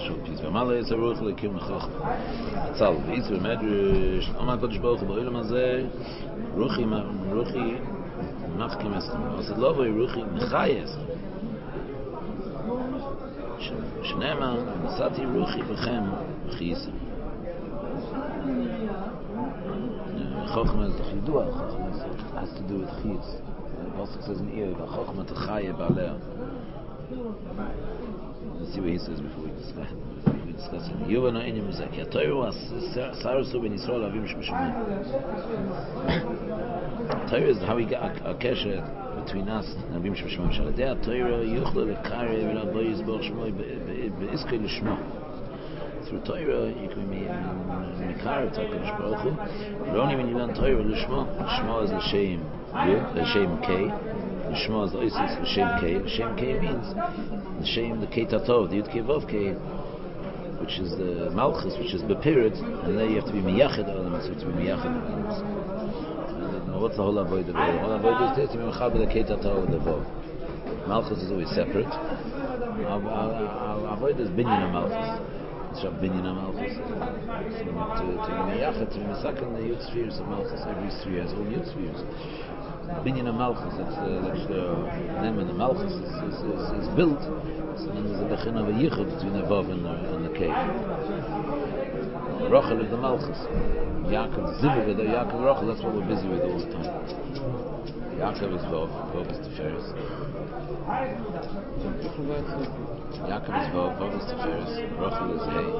shul piece. V'amala is a ruach lekim nechach. Atzal v'itzu v'medrish. Amar kodesh baruch hu b'olam hazeh. Ruchi machkim eschem. Asad lo v'y ruchi mechayes. Shnema nasati ruchi b'chem v'chiyisem. Chochma is the chidua. Chochma has to do with chiyis. The pasuk says in Eir, "Chochma techaye ba'aleh." Let's see what he says before we discuss it. Yuva no enyim uzek. Ya Torah was sarusu ben Yisrael avim shmeshumim. Torah is how we got a kesher between us and avim shmeshumim. Shaladei Torah yuchlo lekari v'la bo yizbor shmoi be'iskei l'shmo. Through Torah you can be mikar HaKadosh Baruch Hu. But only when you learn Torah l'shmo. L'shmo is l'shem yud, l'shem kei. L'shmo is the oisis l'shem kei. L'shem kei means l'shem the kei tatov, the yud kei vav kei, which is the malchus, which is bepirit, and then you have to be miyached elements, so to be miyached elements. What's the whole avodah? The whole avodah is to be mechaber the kei tatov and the vav. Malchus is always separate. Avodah is binyan malchus. It's a binyan malchus. To be miyached, to be mesaken the yud spheres of malchus. Every sphere has all yud spheres. Binyan malchus, that's the name of the malchus is built. So then there's a bechin of a yichud between the vav and the kei. Rachel is the malchus. Yaakov zivug, the Yaakov Rachel, that's what we're busy with all the time. Yaakov is vav, vav is tiferes. Yaakov is vav is tiferes. Rachel is hey.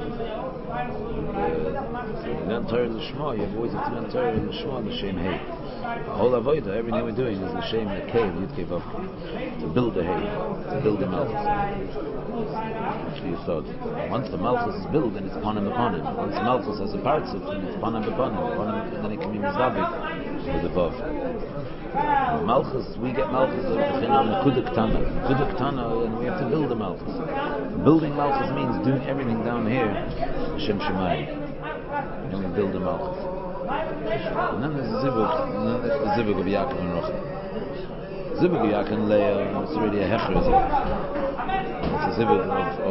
So you learn Torah l'shma, you have always to learn Torah l'shma, l'shem hey. All avodah, everything we're doing is l'shem the kei, the yud kei vav kei. To build the hay, to build the malchus. Actually, you thought, once the malchus is built, then it's panim upon him. Once the malchus has a parts of it, it's panim upon him, then it can be mizavik with the vav. Malchus, we get malchus of the Kudak Tana, and we have to build the malchus. Building malchus means doing everything down here, Shem Shemayim. And we build the malchus. And then there's the zivug of Yaakov and Rachel. Zivug of Yaakov and Leah, it's already a hecher zivug. It's a zivug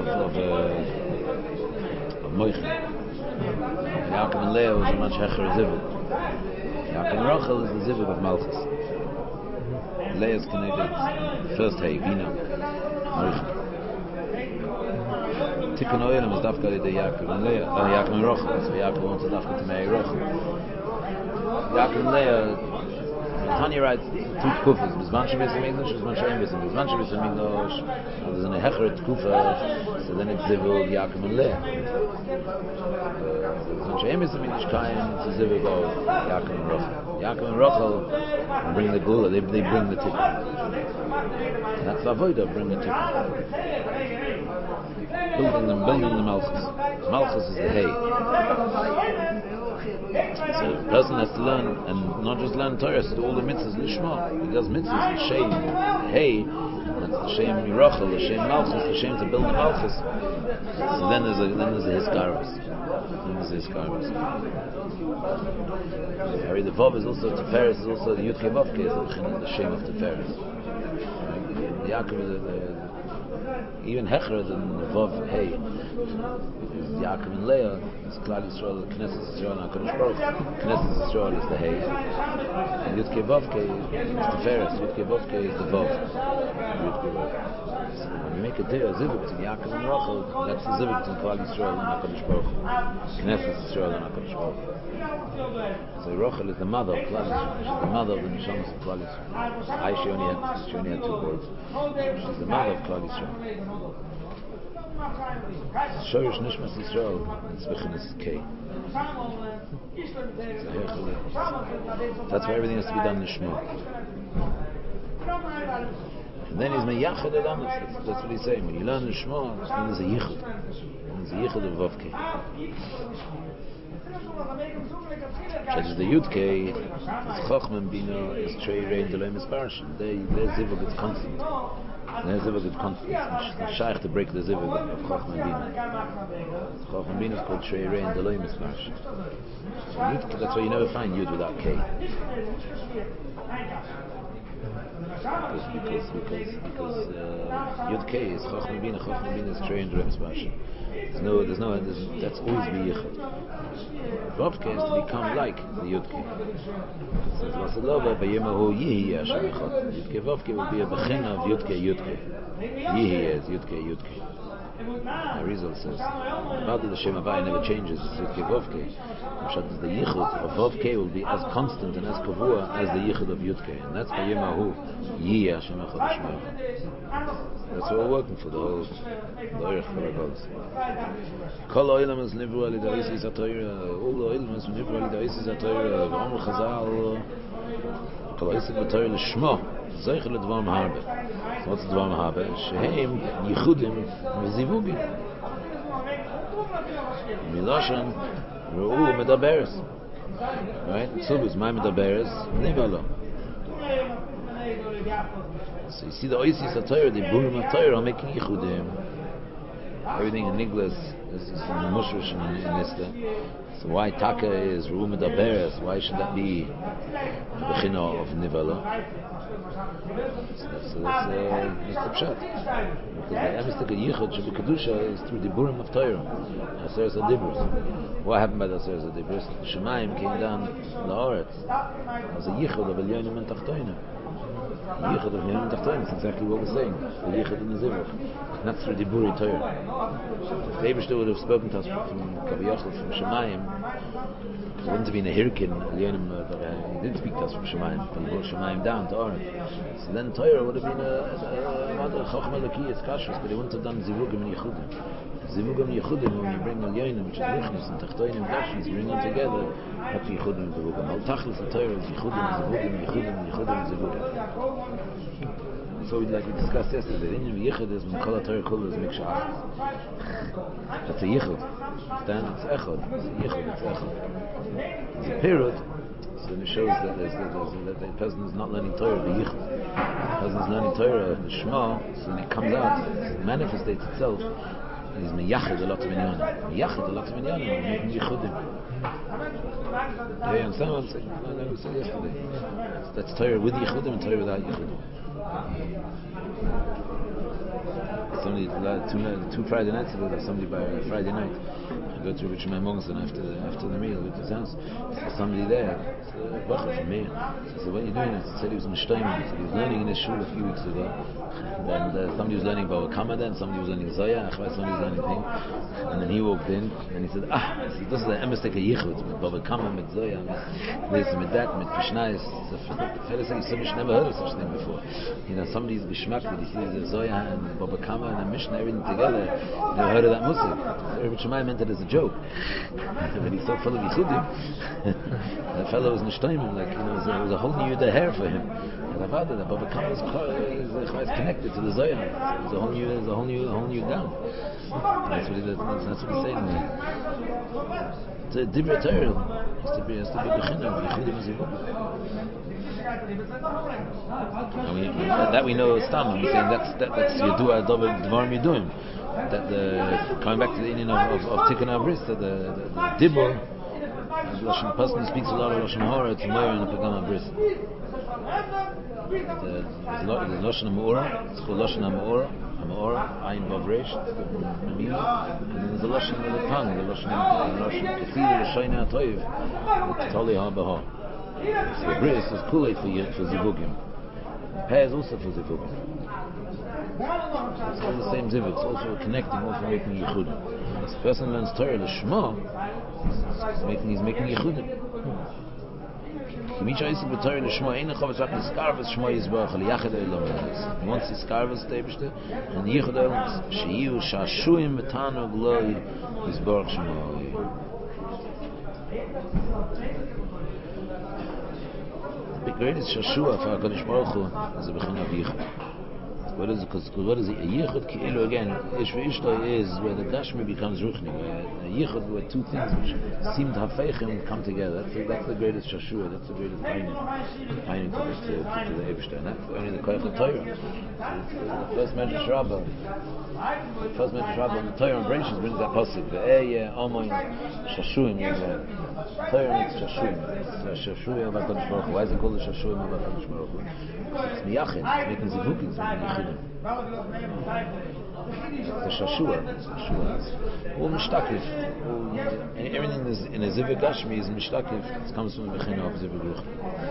of Moichin. Yaakov and Leah was a much hecher zivug. Yaakov and Rachel is the zivug of Malchus. Leah is connected first hay, Bina, Moichin. Tikkun Olam is dafka the Yaakov and Leah, Yaakov and Rachel. So Yaakov wants to dafka to marry Rachel. Yaakov and Leah, Tanya writes two kufas, Bizman Shevis HaMikdash, Bizman She'en Bizman Shevis HaMikdash. There's an hecheret kufa, so then it's zivug Yaakov and Leah. Bizman She'en Bizman HaMikdash Kain, it's a zivug of Yaakov and Rachel. Yaakov and Rachel bring the gula, they bring the tikkun. That's the avodah, bring the tikkun. Building the malchus. Malchus is the hay. So a person has to learn, and not just learn Torah, so do all the mitzvahs lishma. He does mitzvahs l'shem hay, that's l'shem mirachel, l'shem malchus, l'shem to build the malchus. So then there's a hiskaros. The vav is also tiferes, is also the yud kei vav kei, is the shem of tiferes. The Yaakov is even hecher than the vav hey. Yaakov and Leah is Klal Yisrael, Knesset Yisrael, and HaKadosh Baruch Hu. Knesset Yisrael is the hay, and Yud Kei Vav Kei is the Feres. Yud Kei Vav Kei is the Vav. So when you make a zivug between Yaakov and Rachel, that's the zivug between Klal Yisrael and HaKadosh Baruch Hu. Knesset Yisrael and HaKadosh Baruch Hu. So Rachel is the mother of Klal Yisrael. She's the mother of the Neshamas of Klal Yisrael. She only had two boys. She's the mother of Klal Yisrael. Shorish Nishmas Yisrael, it's Bechinas Kei. That's why everything has to be done in Shmo. And then he's Meyached Elamas, that's what he's saying. When you learn in Shmo, there's a Yichud. There's a Yichud of Vav Kei. Such as the Yud Kei, it's Chochma and Bina, it's Trei Rein Delay Misparsh. Their zivug is constant. Their zivug is constant. It's shaykh to break the zivug of Chochma and Bina. Chochma and Bina is called Trei Rein Delay Misparsh. That's why you never find Yud without Kei. Because Yud K is Chochmah Bina. Chochmah Bina is trained Rebbe's Pasha. That's always be Yichud. Vav K is to become like the Yud K. So it's Vasalova Bayimahu Yihi Hashem Echad. Yud K Vav K will be a Bechina of Yud K Yud K. Yihi is Yud K Yud K. Arizal says about the Shem Havai never changes. It's Yud K Vav K. The Yichud of Vav K will be as constant and as kavua as the Yichud of Yud K, and that's Bayimahu Yihi Hashem Echad Shema. That's what we're working for, the whole Eirich for our goals. Kol Oilam is Nivru Ali Da'is HaTorah. All the Oilam is Nivru Ali Da'is HaTorah. V'Amr Chazal Kol Oilam HaTorah L'Shmo Zeichel L'Dvar Maharbe. What's L'Dvar Maharbe? Shehem Yichudim V'Zivugim Miloshan Ru'u Medaberes. Right? Tzubus My Medaberes Nivalo. So you see the Oisis HaTorah, the Burim HaTorah are making Yichudim. Everything in English is Mushrish in Nista. So why Taka is Ru'um Medaberes? Why should that be Bechina of Nivala? So that's the pshat. Because the Emistik Yichud Shabu Kedusha is through the Burim of Torah. Aseres HaDibros. What happened by the Aseres HaDibros? The Shemaim came down the Oretz. It was a Yichud of Elyonim and Tachtoinim. Yichud of Elyonim and Tachtoinim. That's exactly what we're saying. The Yichud and the Zivuk. Not through the Buri Torah. If the Eibishter would have spoken to us from Kaviyachel, from Shemaim, it wouldn't have been a Hirkin, Elyonim, but he did speak to us from Shemaim, but he brought Shemaim down to Oretz. So then Torah would have been a Chochmah Lekiyas Kashrus, but he wouldn't have done Zivugim and Yichudim. Zivugim and Yichudim, when you bring Elyonim, which is Lichnis and Tachtoinim Kashrus, you bring them together, that's Yichudim and Zivugim. Al Tachlis the Torah is Yichudim and Zivugim, Yichudim and Zivugim. So like we discussed yesterday, the Indian Yichud is when Kol HaTorah Kol is Miksha Achas. That's a Yichud. Then it's Echad. It's a Yichud, it's Echad. It's a period, so it shows that that the person is not learning Torah, the Yichud. The person is learning Torah, the Shema, so when it comes out, it manifests itself, and he's Meyachid a lot of Minyanim. Meyachid a lot of Minyanim, making Yichudim. You understand what I'm saying? No, we said yesterday. That's Torah with Yichudim and Torah without Yichudim. Somebody, two Friday nights ago, somebody by Friday night, I go to Rich Monson after the meal with his house. There's somebody there, it's a bacher from me. I said, what are you doing? He said he was Mishtaimim. He was learning in his shul a few weeks ago. And somebody was learning Bava Kama then, somebody was learning Zoya, somebody was learning thing. And then he walked in and he said, this is the Emistik Yichud, with Bava Kama, with Zoya, with this, with that, with Pishnais. The fellow said, he's never heard of such a thing before. You know, somebody's Bishmak, that he sees the Zoya and Bava Kama and the Mishnah, everything together. Never heard of that music. So Rabbi Shammai meant it as a joke. But he's so full of Yichudim. That fellow was Nishtaimim, like, you know, it was a whole new hair for him. And I've had that Bava Kama is connected to the Zoya. It's a whole new down. That's what he's saying there. The Divrei Torah has to be Bechina, Yichudim Azivugim. That we know Stam. I'm saying that's Yedua Dvarim Yeduim. That coming back to the Indian of Tikkun Avris, that the Dibur, the Lashon person speaks a lot of Lashon Hora, it's Moyer and the Pagam Avris. The Lashon HaMe'ora, it's called Lashon HaMe'ora, Ayin Vav Reish, and then there's the Lashon of the tongue, the Lashon Kathir, L'Shoyne HaToiv, the Toli HaBaha. So the Bris is Kulei for Zivugim. The Peh is also for Zivugim. It's all the same Zivug, it's also connecting, also making Yichudim. If the person learns Torah, the Shema, he's making Yichudim. Once he scarves the Eibishter, and the Yichud Olam, Sheyu Shashuim Betanu Gloi Yisborach Shemoi. The greatest Shashua for HaKadosh Baruch Hu is a Bechina of Yichud. What is it? Because what is it? A yichud ki'ilu again. Ish v'ishto is where the gashmi becomes ruchni. Where a yichud, where two things which seem to have feichim come together. That's the greatest shashua. That's the greatest taining to the Eibishter. And that's only the koyach of Torah. The first Medrash Rabbah. On the Torah and branches brings that pasuk. Ve'eh omoin shashuim. Torah means shashuim. Shashuim of HaKadosh Baruch Hu. Why is it called the shashuim of HaKadosh Baruch Hu? It's miyachin. It's making zivukim. It's making yichidim. The shashua. All mishtakif. Everything is in a zivuk gashmi is mishtakif. It comes from the bechina of zivuk ruch.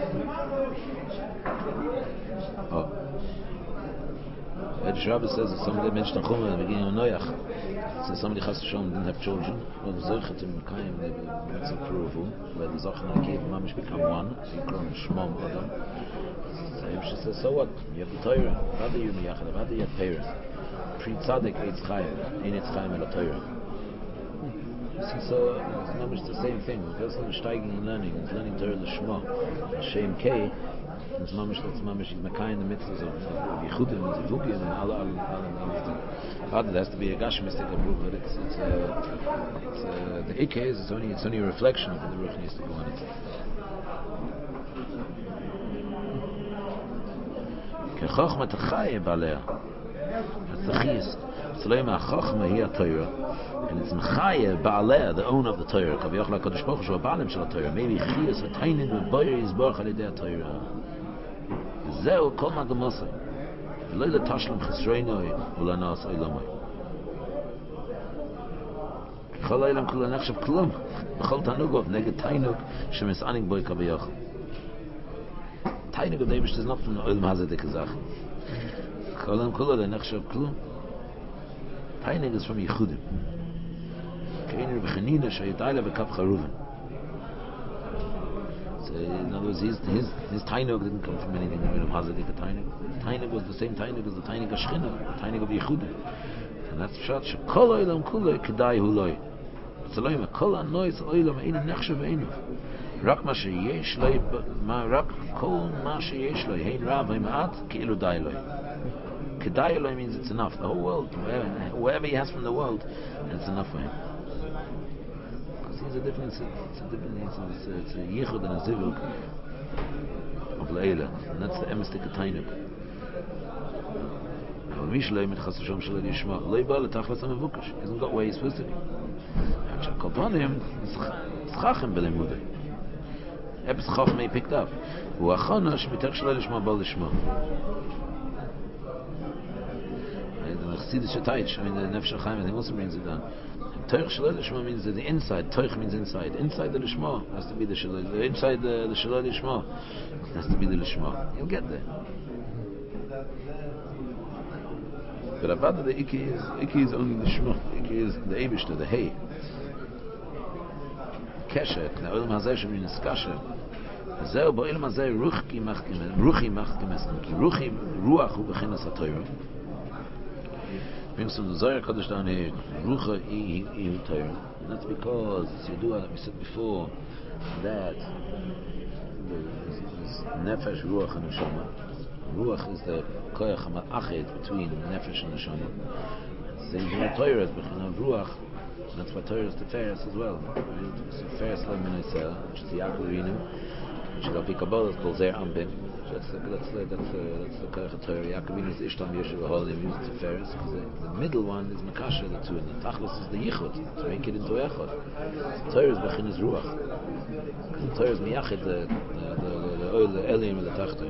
Ed Rabbah says that somebody mentioned Chumah at the beginning of Noach. So somebody Chas V'Shalom didn't have children. Well, the Zoichet in Mekayim, that's a approval. Where the Zochen and Kiev and Mamish become one. So you call them Shmom Adam. So Ibsh says, so what? You have the Torah. Vada you miyachad. Vada you have Torah. Pri Tzaddik Eitz Chaim. Ein Eitz Chaim el Torah. So it's not much the same thing. The person is steiging and learning. It's learning Torah L'Shma. Shem Kei. It's mamish, that's mamish, he's makai in the mitzvahs of yichudim and zivugim and all things. There has to be a gashmistic approval, but it's the ikeh is it's only a reflection of what the ruch needs to go on it. Kechochma t'chaye balea. That's the chiyas. Tzaleima chochma hi Torah, and it's mechaye baalea, the owner of the Torah. Kaviyach la Kadosh Baruch Hu shu baalim shel Torah. Maybe chiyas v'tainim v'boyer yizborach al yedei Torah. Zeu kol magamosai v'lo letashlam chesroinoi ulanas oilamoi kol oilam kula nechshav klum b'chol tanugov neged tainug shemis'aning boi kaviyach. Tainug of Davish is not from the oilam hazeh dekazach. Kol oilam kula nechshav klum. Tainug is from yichudim. Keiner b'chanina shayitayla v'kap charuven. In other words, his tainug didn't come from anything that made him hazadik a tainug. Tainug was the same tainug as the tainug of Shechina, the tainug of Yehudim. And that's pshat, shekol oilam kuloi kedai huloi. Tzaloyim, kol anois oilam ein nechshav einu. Rak ma sheyesh loi, rak kol ma sheyesh loi, hein rav, hein ma'at, ki'ilu dai loi. Kedai loi means it's enough. The whole world, whatever he has from the world, it's enough for him. It's a difference. It's a yichud and a zivuk of leila, and that's the emistik tainuk. But mish loy mit chas v'shalom shelo yishma loy ba letachlas hamevukash. Hasn't got where he's supposed to be. Actually, kolpanim schachem belemudei. Epis chacham he picked up. Hu achana shmitach shelo yishma ba lishma. The Chassidus Shetayich, the Nefesh HaChaim, he also brings it down. Toich Shaloi Lishma means that the inside. Toich means inside. Inside the Lishma has to be the Shaloi. The inside the Shaloi Lishma has to be the Lishma. You'll get there. But about the Iki is only the Lishma. Iki is the Eibishter, the Hay. Keshet, the Olam Hazeh Shem Niskasher. Zeh Bo'olam Hazeh Ruchi Machkim Eskim. Ki Ruchi Ruach Hu Bechinas HaTorah. Brings from the Zohar Kodesh down here, Rucha Ihu Torah. And that's because, as you do, like we said before, that is Nefesh, Ruach, and Neshama. Ruach is the Koyach HaMa'ached between Nefesh and Neshama. Same thing with Torah, is Bechina Ruach, and that's why Torah is the Teres as well. It's the Teres Lemin Yisrael, which is the Yaakov, which is Al-Pi Kabbalah, it's called Zer Ambim. That's the Koyach HaTorah. Yaakov is Ishtam Yeshiva Holim, used Tiferes, because the middle one is Makasha, the two, and the Tachlis is the Yichud, to make it into Echad. Torah is Bechinas Ruach. Because the Torah is Miyachid, the oil, the Elim, and the Tachtim.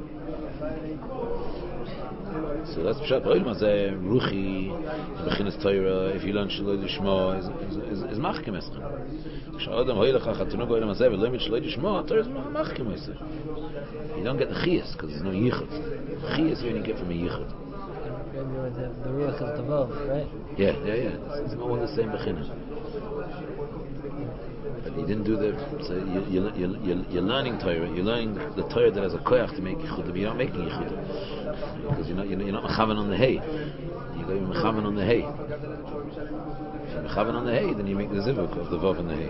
So that's Pshat. Oil Mazeh, Ruchi, Bechinas Torah, if you learn Shaloi Lishma, is Machkim Eschem. Sha'odam Hoylech HaChatunug Oil Mazeh, V'lo Mit Shaloi Lishma, Torah is Machkim Eschem. You don't get the chiyas because there's no yichud. Chiyas you only get from a yichud. The ruach is above, right? Yeah. It's not all the same bechina. But you didn't do the. So you're learning Torah. You're learning the Torah that has a koyach to make yichud. But you're not making yichud because you're not mechavan on the hay. You go mechavan on the hay. If you mechavan on the hay, then you make the zivuk of the vav and the hay.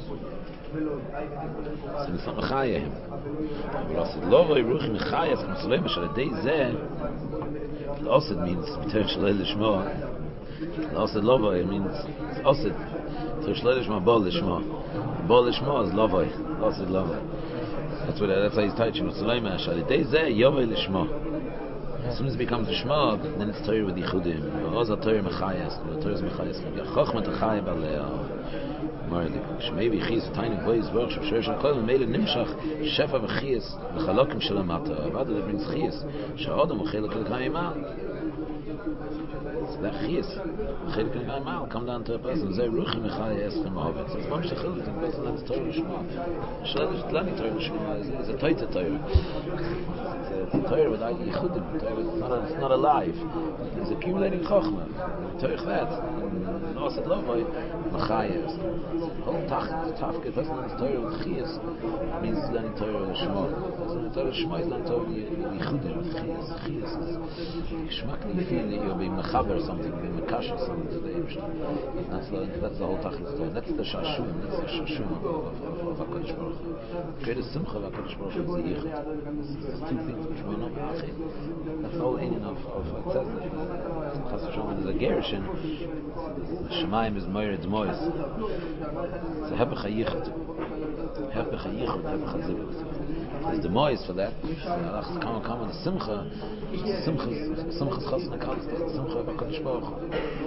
So it's not mechayah. But also, lovay ruchi mechayah from Salem shal day zeh. Also means b'ter shalei lishma. Also lovay means also b'ter shalei lishma bol lishma. Bol lishma is lovay. Also lovay. That's how he's teaching. Salem shal day zeh yovay lishma. As soon as it becomes a shma, then it's Torah with yichudim. Oz Torah mechayas. Torah is mechayas. Chochmat achayim balei. Maybe chiyas tiny boys work shor shel kol mele nimshach shefa v'chiyas v'chalokim shel amata. Avada that brings chiyas. She'adam uchelek l'kayimah. So that chiyas uchelek l'kayimah will come down to a person. Zeh ruchim mechayas eschem ovet. So it's mamish chiluk in person that's Torah shma. Shlevish tlani Torah shma is a toita Torah. It's a Torah without yichudim. It's not alive. It's accumulating chochmah. Torah that. Osid lovay mechayas. Whole tafket that's not Torah with chiyas means learning Torah with shma. Learning Torah with shma is learning Torah with yichudim with chiyas. Chiyas is shmak you feel that you're being mechaber something, being mekash something to the Eibishter. That's the whole tachlis Torah. That's the shashum. That's the shashum of HaKadosh Baruch Hu. Greatest simcha of HaKadosh Baruch Hu is the yichud. There's two things which we know about. That's the whole inyan of Tzedek. Chas v'shalom, there's a gerushin. Shemaim is moired mois. It's a hepech hayichud. Hepech hayichud, hepech hazivut. There's the mois for that. Come on the simcha. Simcha's chasna kalis. The simcha of HaKadosh Baruch Hu.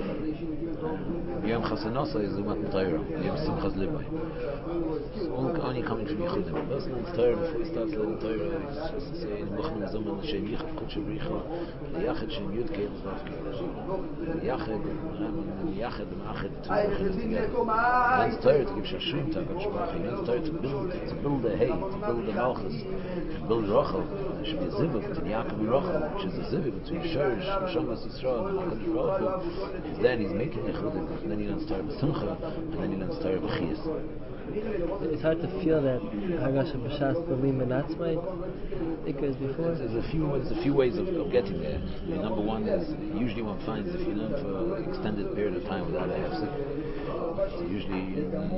Yom chasanosa is the matan Torah. Yom simchas libay. Only coming from yichudim. The person who's Torah before he starts learning Torah, he's supposed to say, "Nuchnu zuman l'shem yichud kudshe bricha l'yachid shem yud keil zvavke." L'yachid, l'yachid, l'machid, to yichud together. He learns Torah to give shashum to HaKadosh Baruch Hu. He learns Torah to build a hay, to build a malchus, to build Rochel. There should be a zivuk between Yaakov and Rochel, which is a zivuk between Shorish, Shomas Yisrael, and HaKadosh Baruch Hu. And then he's making yichudim, and then he learns Torah b'simcha, and then he learns Torah b'chiyas. It's hard to feel that Hagash B'Shas B'Lim and Atzmai because before. There's a few ways of getting there. Number one is usually one finds if you learn for an extended period of time without a hefsek, so usually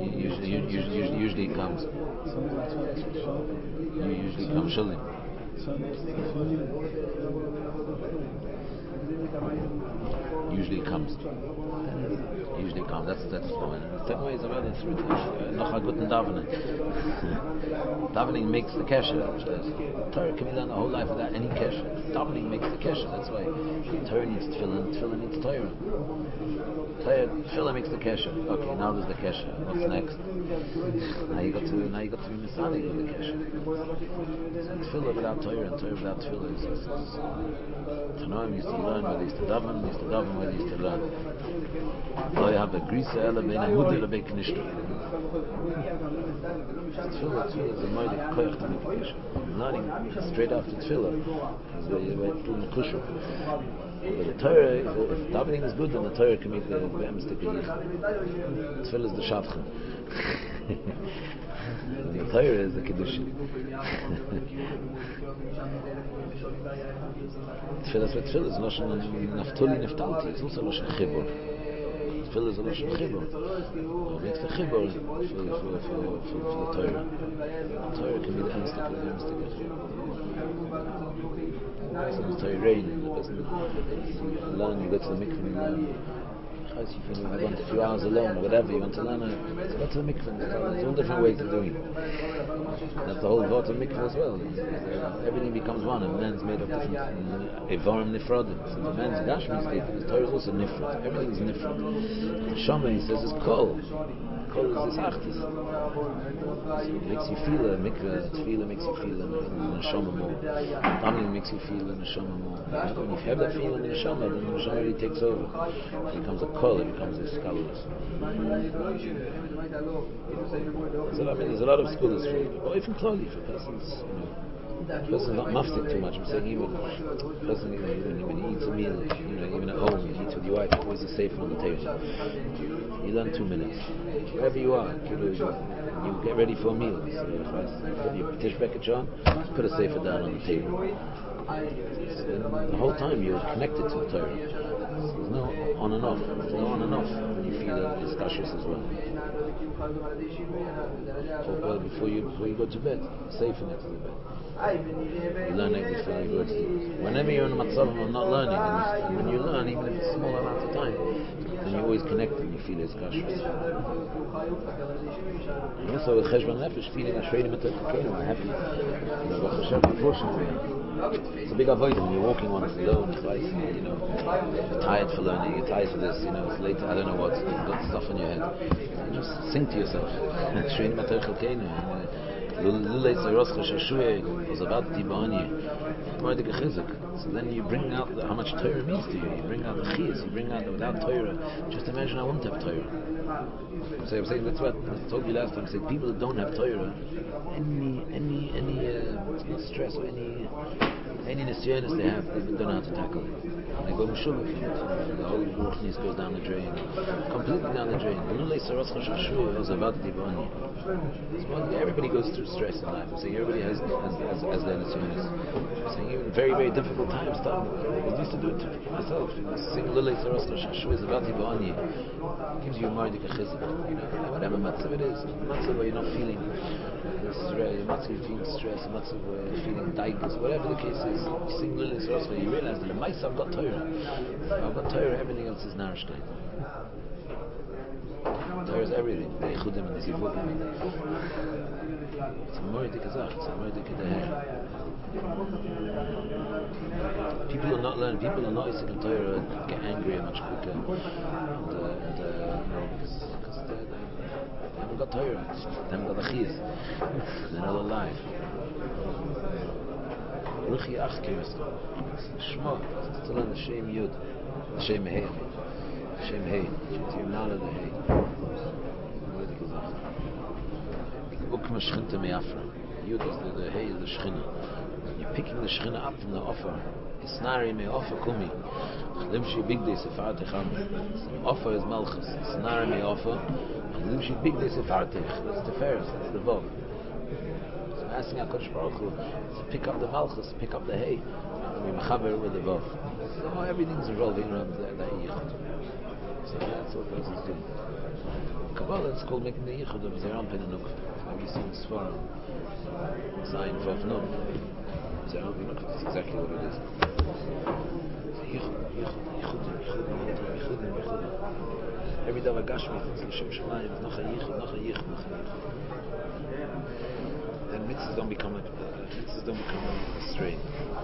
it comes. Usually comes shulin. Usually comes. That's one. The second way is about it through noch a guten davening. Davening makes the kesher. Torah can be done the whole life without any kesher. Davening makes the kesher. That's why Torah needs tefillin. Tefillin needs Torah. Tefillin makes the kesher. Okay, now there's the kesher. What's next? Now you got to be misali with the kesher. Tefillin without Torah and Torah without tefillin is Tanoim used to learn where they used to daven where they used to learn. So you have the grisa ela bein amudir lebein knishta. Tefillah is a moed koyach to make a kesher. Learning straight after tefillah is where you're doing the kusher. But the Torah, if davening is good, then the Torah can make the be'emes to kiyich. Tefillah is the shavchen. The Torah is the kiddushin. Tefillah is Loshen Naftuli Neftalti. It's also Loshen Chibur. Tefillah is a Loshen Chibur. It makes the Chibur for the Torah. The Torah can be the Emstik. Sometimes Torah rain, and the person learn, you go to the mikveh and learn. You want a few hours alone or whatever, you want to learn, so go to the mikveh. There's all different ways of doing it. That's the whole vort of mikveh as well. Everything becomes one, and man's made of different evarim nifradim. So the man's gashmi state, the Torah is also nifrad. Everything is nifrad. The Shama, he says, is kol. Kol is this achtis. So it makes you feel a mikveh, tefillah makes you feel a neshama more. Davening makes you feel a neshama more. If you have that feeling in the neshama, then the neshama really takes over. It becomes a kol, it becomes a scholars. There's a lot of schools for it. Or even clearly for persons, the person not mafsik too much. I'm saying even the person when he eats a meal, even at home, you eat with your wife, always a safe on the table. You learn 2 minutes. Wherever you are, you get ready for a meal. So put your tish package on, put a safer down on the table. So the whole time you're connected to the Torah. There's no on and off. There's no on and off when you feel that it's kashrus as well. Well, before you go to bed, safe in it to the bed. You learn every before you go to sleep. Whenever you're in a matzav of not learning, and when you learn, even if it's a small amount of time, then you always connect and you feel it's kashrus. And also with cheshbon nefesh, feeling ashreinu matachkeinu, I'm happy. Baruch Hashem, unfortunately, it's a big avoid when you're walking on it alone, twice, you're tired for learning, you're tired for this, it's late, I don't know what, you've got stuff in your head. You just sing to yourself. Ashreinu matachkeinu. So then you bring out how much Torah means to you. You bring out the chiyas. You bring out without Torah. Just imagine I won't have Torah. So I'm saying that's what I told you last time. I said people that don't have Torah, any stress or any nisyonos they have, they don't know how to tackle it. They go mishubah, the whole ruchnis goes down the drain, completely down the drain. Everybody goes through stress in life. I'm saying everybody has their nisyonos. I'm saying even very, very difficult times. I used to do it myself. Sing Lulei Saras Shashu is about Ibani. Gives you a mardik a chizuk. Whatever matzav it is, matzav where you're not feeling stress, matzav you're feeling stress, matzav where you're feeling daigas, whatever the case is, you sing Lulei Saras where you realize that the mice I've got Torah. I've got Torah, everything else is narishkeit. Torah is everything. The Echudim and the Zivukim. It's a mardik azach, it's a mardik edeh. People are not learning. People are not using Torah get angry much quicker, because they haven't got Torah, they haven't got the chiyas, they're not alive. Ruchi achkim Shema, to learn the Shem Yud, the Shem Hey, Shem Hey, Shem Nala the Hey. Ukma Shchinta Me'afra. Yud is the Hey is the Shchina. You're picking the Shechina up from the offer. Isnari me offer kumi. Limshi big day sefartech am. Offer is malchus. Isnari me offer. Limshi big day sefartech. That's the first. That's the vogue. So I'm asking HaKadosh Baruch Hu to pick up the malchus, pick up the hay, and we mechaber with the vogue. So everything's revolving around that yichud. So that's what this is doing. Kabbalah is called making the yichud of Zeram Penanuk. Like you see in Sfarim. Zayin Vav Nun. That's exactly what it is. Every day I gash me, it's L'Shem Shemayim, noch a yichud. Then mitzvahs don't become a strain.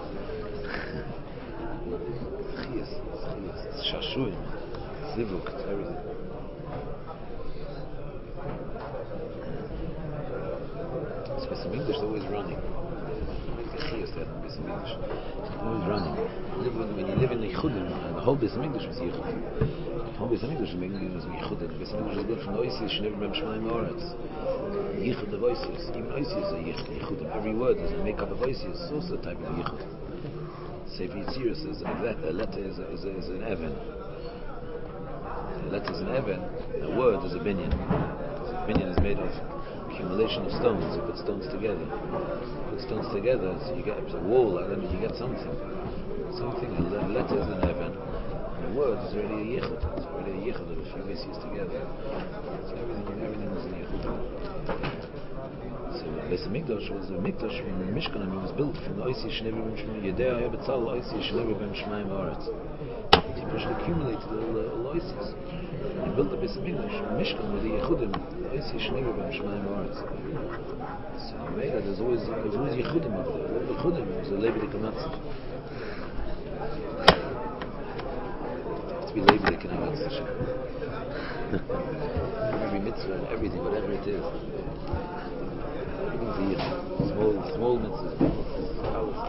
Chiyas, it's shashuim, it's zivuk, it's everything. It's English is always running. Always running. When you live in the Yichudim, the whole Beis Hamikdash was Yichud. The whole Beis Hamikdash was Yichud. The Beis Hamikdash is good from the Oisius, Shnever Bem Shemaim Haaretz. Yichud of Oisius. Even Oisius is a Yichudim. Every word is a make-up of Oisius. It's also a type of Yichud. Sefer Yitzirus is a letter is an Evan. A letter is an Evan. A word is a binyan. Because a binyan is made of accumulation of stones. You put stones together. So you get a wall, you get something. A letter is an Evan. And a word is really a yichud. It's really a yichud of a few pieces together. So everything is a yichud. So Beis Hamikdash was a mikdash when the Mishkan was built from the Oisi Shnever Bem Shemaim. Yedei Hayabetzal Oisi Shnever Bem Shemaim Haaretz. He accumulated all the Oisis. He built the Beis Hamikdash, Mishkan with the Yechudim, Oisi Shnever Bem Shemaim Haaretz. So he made it. There's always Yechudim up there. All the Yechudim was a Levi Dekamatzav. To be Levi Dekamatzav. Every mitzvah, everything, whatever it is. Everything's a Yichud. Small mitzvahs.